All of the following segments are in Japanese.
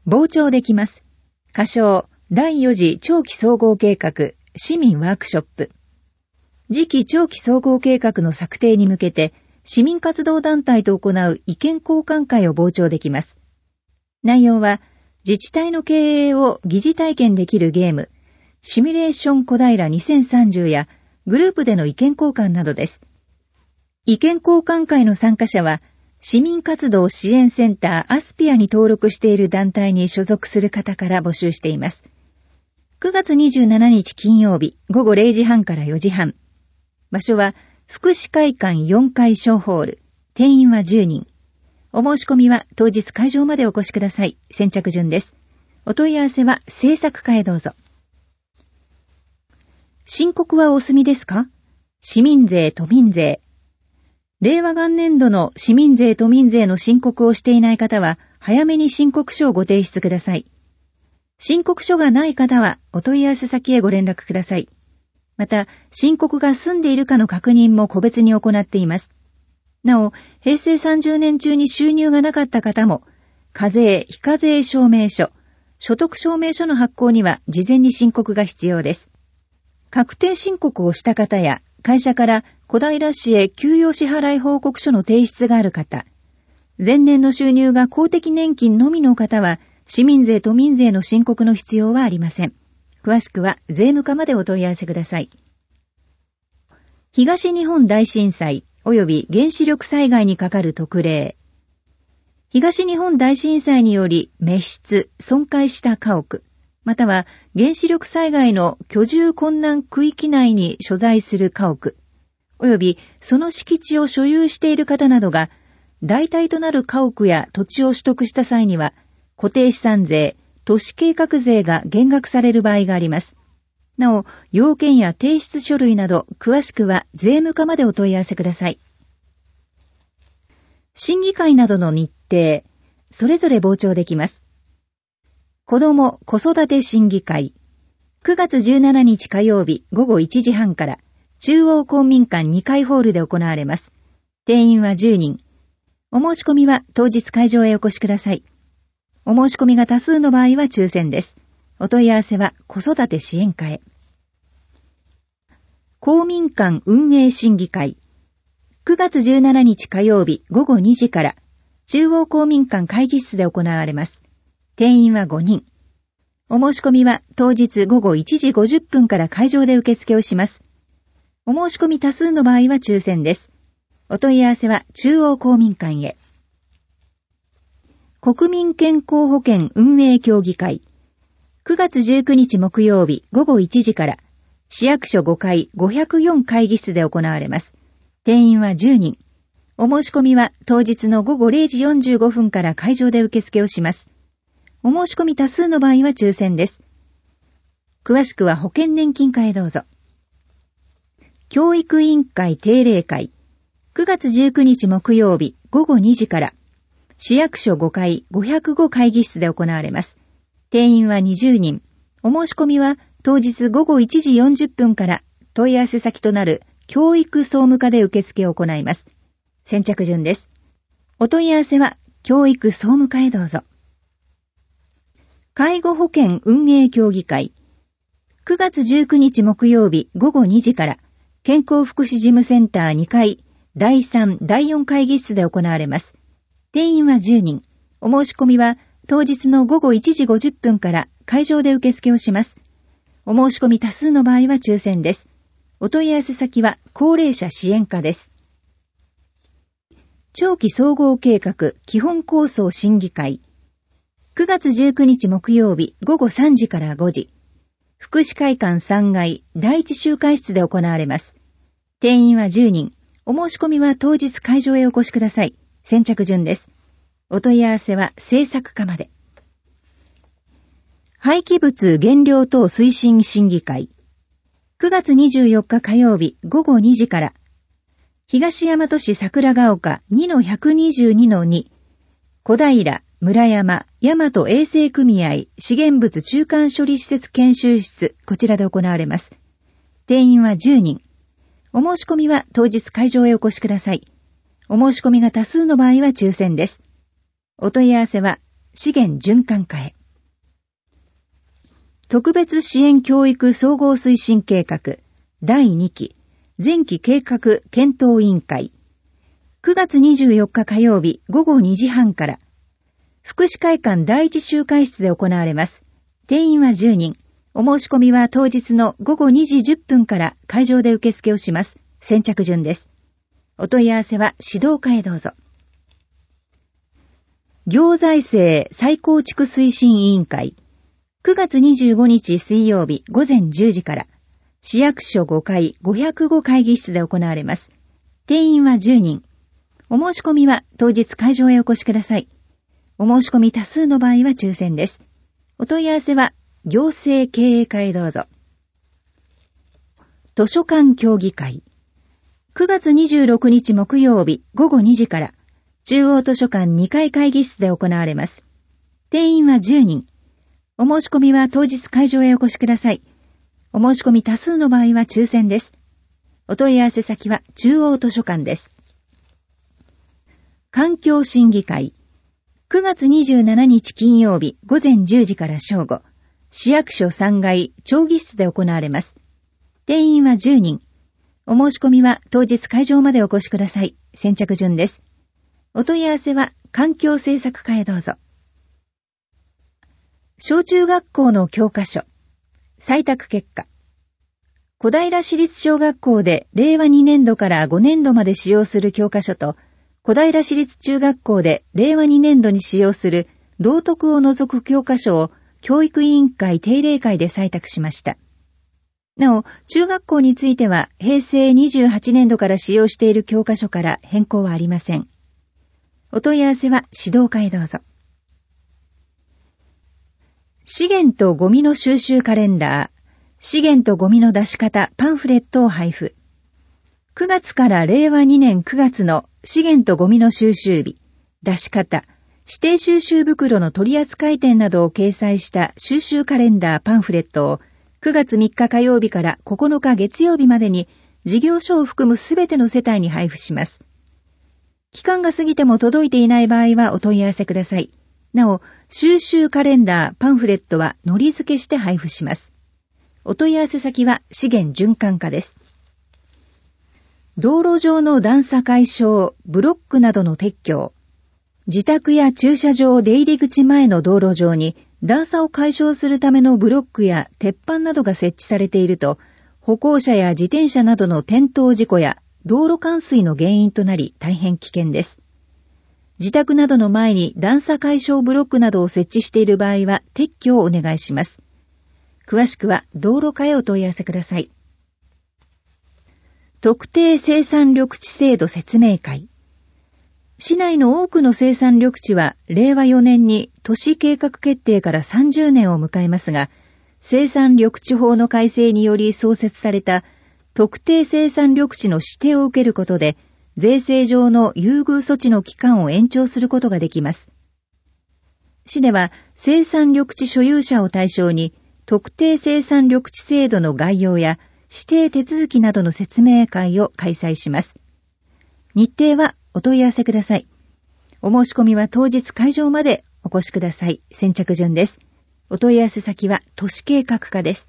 傍聴できます。仮称第4次長期総合計画市民ワークショップ。次期長期総合計画の策定に向けて市民活動団体と行う意見交換会を傍聴できます。内容は自治体の経営を疑似体験できるゲームシミュレーション小平2030やグループでの意見交換などです。意見交換会の参加者は市民活動支援センターアスピアに登録している団体に所属する方から募集しています。9月27日金曜日午後0時半から4時半。場所は福祉会館4階小ホール。定員は10人。お申し込みは当日会場までお越しください。先着順です。お問い合わせは制作課へどうぞ。申告はお済みですか？市民税・都民税。令和元年度の市民税・都民税の申告をしていない方は、早めに申告書をご提出ください。申告書がない方は、お問い合わせ先へご連絡ください。また、申告が済んでいるかの確認も個別に行っています。なお、平成30年中に収入がなかった方も、課税・非課税証明書、所得証明書の発行には事前に申告が必要です。確定申告をした方や、会社から小平市へ給与支払い報告書の提出がある方、前年の収入が公的年金のみの方は、市民税・都民税の申告の必要はありません。詳しくは税務課までお問い合わせください。東日本大震災及び原子力災害にかかる特例。東日本大震災により滅失・損壊した家屋、または原子力災害の居住困難区域内に所在する家屋、及びその敷地を所有している方などが、代替となる家屋や土地を取得した際には、固定資産税、都市計画税が減額される場合があります。なお、要件や提出書類など、詳しくは税務課までお問い合わせください。審議会などの日程、それぞれ傍聴できます。子ども・子育て審議会、9月17日火曜日午後1時半から、中央公民館2階ホールで行われます。定員は10人。お申し込みは当日会場へお越しください。お申し込みが多数の場合は抽選です。お問い合わせは子育て支援課へ。公民館運営審議会。9月17日火曜日午後2時から中央公民館会議室で行われます。定員は5人。お申し込みは当日午後1時50分から会場で受付をします。お申し込み多数の場合は抽選です。お問い合わせは中央公民館へ。国民健康保険運営協議会。9月19日木曜日午後1時から市役所5階504会議室で行われます。定員は10人。お申し込みは当日の午後0時45分から会場で受付をします。お申し込み多数の場合は抽選です。詳しくは保険年金課へどうぞ。教育委員会定例会。9月19日木曜日午後2時から市役所5階505会議室で行われます。定員は20人。お申し込みは当日午後1時40分から問い合わせ先となる教育総務課で受付を行います。先着順です。お問い合わせは教育総務課へどうぞ。介護保険運営協議会。9月19日木曜日午後2時から健康福祉事務センター2階第3、第4会議室で行われます。定員は10人。お申し込みは当日の午後1時50分から会場で受付をします。お申し込み多数の場合は抽選です。お問い合わせ先は高齢者支援課です。長期総合計画基本構想審議会。9月19日木曜日午後3時から5時。福祉会館3階第一集会室で行われます。定員は10人。お申し込みは当日会場へお越しください。先着順です。お問い合わせは制作課まで。廃棄物減量等推進審議会。9月24日火曜日午後2時から、東大和市桜ヶ丘 2-122-2、小平、村山、大和衛生組合資源物中間処理施設研修室、こちらで行われます。定員は10人。お申し込みは当日会場へお越しください。お申し込みが多数の場合は抽選です。お問い合わせは資源循環課へ。特別支援教育総合推進計画第2期前期計画検討委員会、9月24日火曜日午後2時半から福祉会館第一集会室で行われます。定員は10人。お申し込みは当日の午後2時10分から会場で受付をします。先着順です。お問い合わせは指導課へどうぞ。行財政再構築推進委員会、9月25日水曜日午前10時から市役所5階505会議室で行われます。定員は10人。お申し込みは当日会場へお越しください。お申し込み多数の場合は抽選です。お問い合わせは行政経営課へどうぞ。図書館協議会、9月26日木曜日午後2時から中央図書館2階会議室で行われます。定員は10人。お申し込みは当日会場へお越しください。お申し込み多数の場合は抽選です。お問い合わせ先は中央図書館です。環境審議会、9月27日金曜日午前10時から正午、市役所3階町議室で行われます。定員は10人。お申し込みは当日会場までお越しください。先着順です。お問い合わせは環境政策課へどうぞ。小中学校の教科書、採択結果。小平市立小学校で令和2年度から5年度まで使用する教科書と、小平市立中学校で令和2年度に使用する道徳を除く教科書を教育委員会定例会で採択しました。なお、中学校については平成28年度から使用している教科書から変更はありません。お問い合わせは指導課へどうぞ。資源とゴミの収集カレンダー、資源とゴミの出し方パンフレットを配布。9月から令和2年9月の資源とゴミの収集日、出し方、指定収集袋の取扱店などを掲載した収集カレンダーパンフレットを9月3日火曜日から9日月曜日までに事業所を含むすべての世帯に配布します。期間が過ぎても届いていない場合はお問い合わせください。なお、収集カレンダーパンフレットはのり付けして配布します。お問い合わせ先は資源循環課です。道路上の段差解消、ブロックなどの撤去。自宅や駐車場出入り口前の道路上に段差を解消するためのブロックや鉄板などが設置されていると、歩行者や自転車などの転倒事故や道路冠水の原因となり大変危険です。自宅などの前に段差解消ブロックなどを設置している場合は撤去をお願いします。詳しくは道路課へお問い合わせください。特定生産緑地制度説明会。市内の多くの生産緑地は令和4年に都市計画決定から30年を迎えますが、生産緑地法の改正により創設された特定生産緑地の指定を受けることで、税制上の優遇措置の期間を延長することができます。市では生産緑地所有者を対象に特定生産緑地制度の概要や指定手続きなどの説明会を開催します。日程はお問い合わせください。お申し込みは当日会場までお越しください。先着順です。お問い合わせ先は都市計画課です。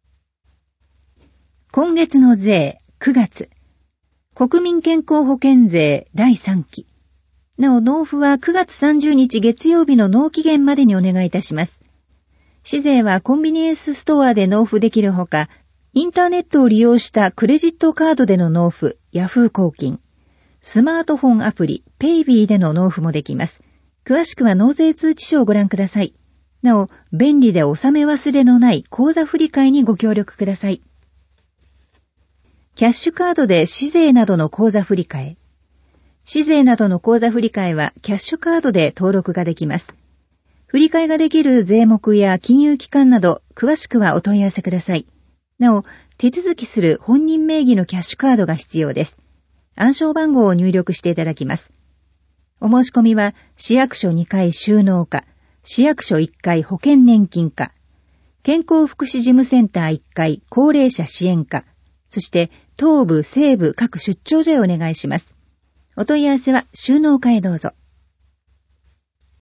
今月の税9月。国民健康保険税第3期。なお、納付は9月30日月曜日の納期限までにお願いいたします。市税はコンビニエンスストアで納付できるほか、インターネットを利用したクレジットカードでの納付、ヤフー公金、スマートフォンアプリ、ペイビーでの納付もできます。詳しくは納税通知書をご覧ください。なお、便利で納め忘れのない口座振替にご協力ください。キャッシュカードで市税などの口座振替。市税などの口座振替はキャッシュカードで登録ができます。振替ができる税目や金融機関など、詳しくはお問い合わせください。なお、手続きする本人名義のキャッシュカードが必要です。暗証番号を入力していただきます。お申し込みは、市役所2階収納課、市役所1階保険年金課、健康福祉事務センター1階高齢者支援課、そして東部、西部各出張所へお願いします。お問い合わせは収納課へどうぞ。